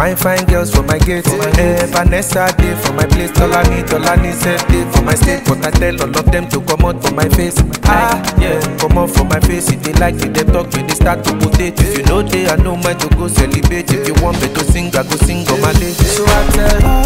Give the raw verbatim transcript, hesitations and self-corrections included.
Fine, fine girls for my gate. Eh, Vanessa day for my place. Tolani, Tolani said day for my state. But I tell all of them to come out for my face. Ah, yeah, come out for my face. If they like it, they talk when they start to potate. If you know they, I know mine to go celebrate. If you want me to sing, I go sing on my day. So I tell